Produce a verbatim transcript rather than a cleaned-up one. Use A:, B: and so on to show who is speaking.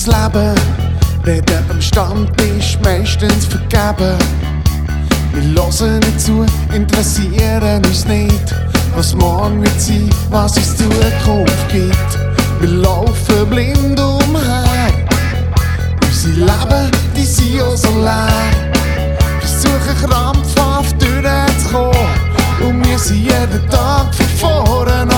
A: Das Leben, reden am Stammtisch meistens vergeben. Wir hören nicht zu, interessieren uns nicht, was morgen wird sein, was es Zukunft gibt. Wir laufen blind umher, unsere Leben, die sind auch so leer. Versuchen krampfhaft durchzukommen und wir sind jeden Tag von vorne